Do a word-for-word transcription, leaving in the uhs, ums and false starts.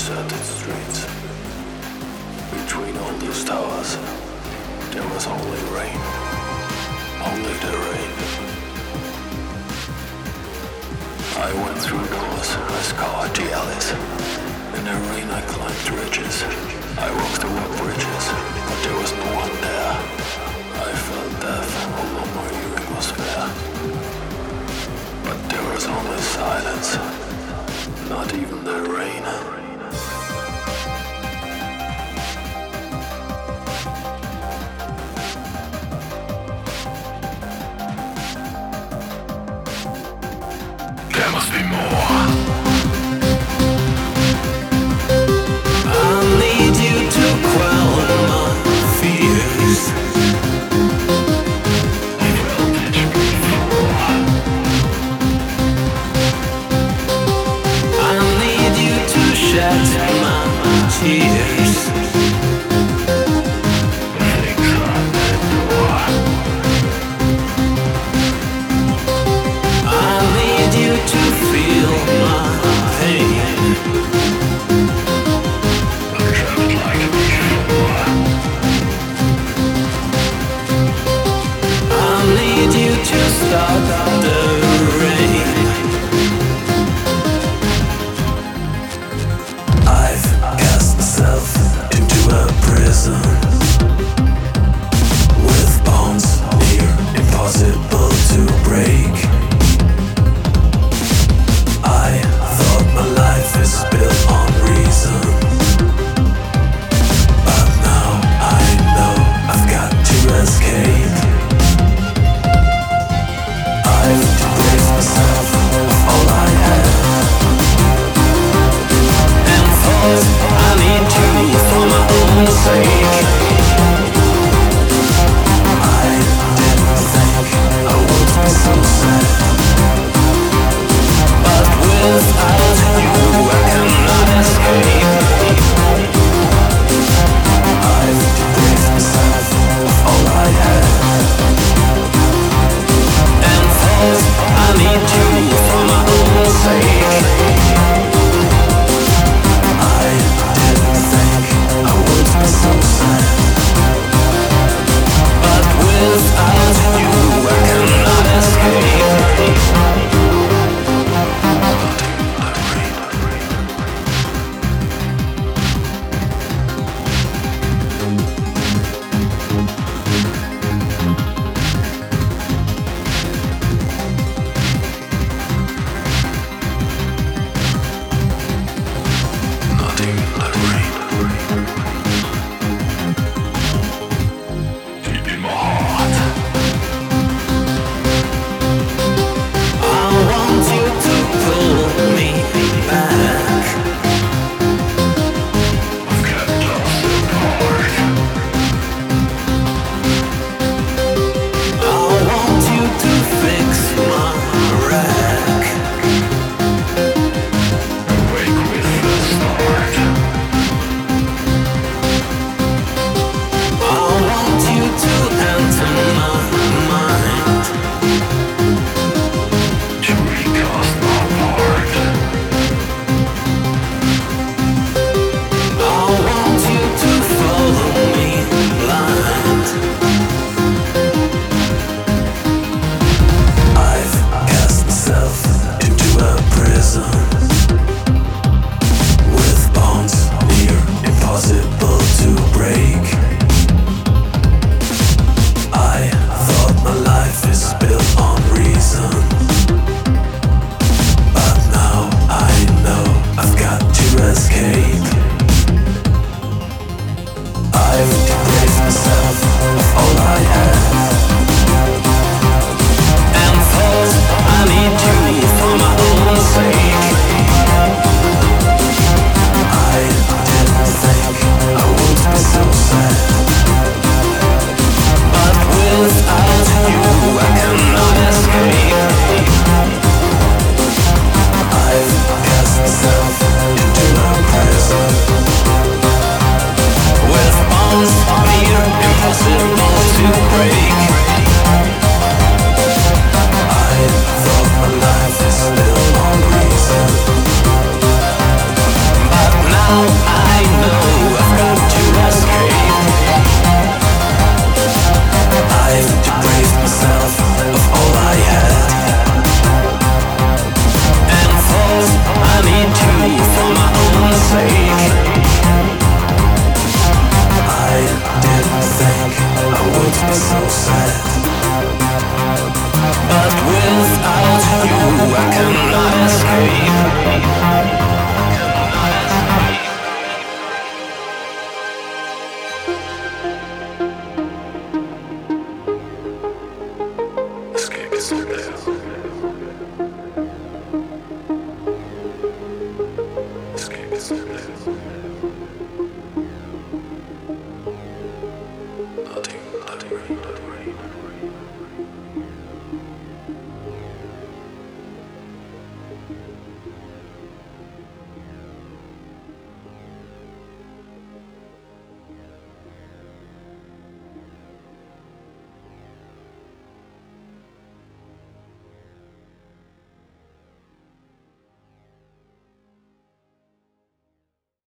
deserted streets. Between all these towers, there was only rain. Only the rain. I went through doors, I scoured the alleys. In the rain I climbed ridges. I walked over bridges, but there was no one there. I felt death, although my hearing was fair. But there was only silence, not even the rain. There must be more. I need you to quell my fears. You felt it before. I need you to shed my tears. Things on the door. I need you to feel my pain. I've traveled like before. I need you to stop the rain. I've cast myself into a prison with bonds near impossible to break. I thought my life is built on reason, but now I know I've got to escape. I've deprived myself of all I have, and thought I need you for my own sake. I didn't think I would be so sad, but without you I cannot escape. I've deprived myself of all I have, and thought I need you for my own sake. I didn't think I would be so sad, but without you I cannot escape. Not even the rain. Deep in my heart. I want you to pull me back. I've kept us apart. I want you to fix my wreck. Awake with the start. I want you to enter my mind. To recast my part. I want you to follow me blind. I've cast myself into a prison with bonds near impossible to break. I thought my life is built on reason, but now I know I've got to escape. I've